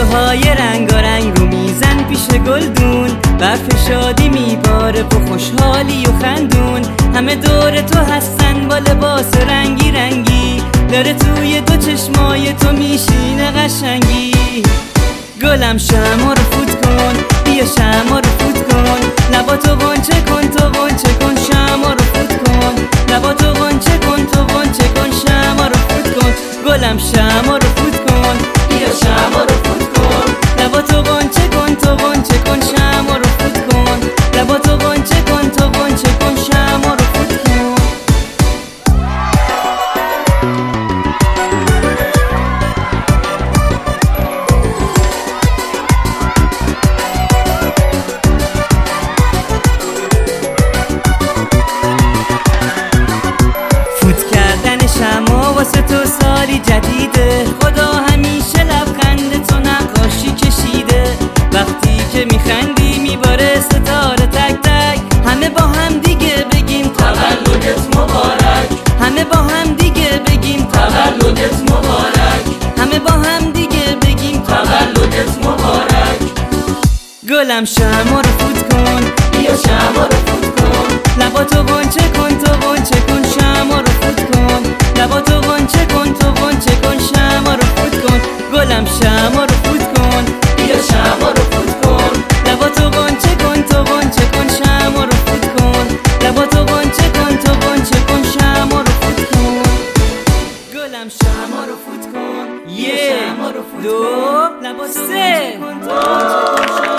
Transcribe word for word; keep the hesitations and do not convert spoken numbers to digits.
های رنگارنگ رو میزن پیش گلدون، برف شادی میباره با خوشحالی و خندون. همه دور تو هستن با لباس رنگی رنگی، داره توی دو چشمای تو میشینه قشنگی. گلم شمع رو فوت کن، بیا شمع رو فوت کن، لباتو غنچه کن تو غنچه کن، شمع رو فوت کن، لباتو غنچه کن تو غنچه کن، شمع رو فوت کن. گلم شمع رو فوت کن، بیا شمع رو فوت کن، لباتو غنچه کن تو غنچه کن، شمع رو فوت کن، لباتو غنچه کن تو غنچه کن، شمع رو فوت کن. شمع واسه تو سالی جدیده، خدا همیشه لبخند تو نقاشی کشیده. وقتی که میخندی میباره ستاره تک تک، همه با هم دیگه بگیم تولدت مبارک، همه با هم دیگه بگیم تولدت مبارک، همه با هم دیگه بگیم تولدت مبارک. گلم شمع رو فوت کن، بیا شمع رو فوت کن، لباتو غنچه کن تو غنچه کن، شمع رو فوت کن، لباتو غنچه کن تو غنچه کن، شمع رو فوت کن. گلم شمع رو فوت کن، بیا شمع رو فوت کن، لباتو غنچه کن تو غنچه کن، شمع رو فوت کن، لباتو غنچه کن تو غنچه کن، شمع رو فوت کن. گلم شمع رو فوت کن، یک دو سه.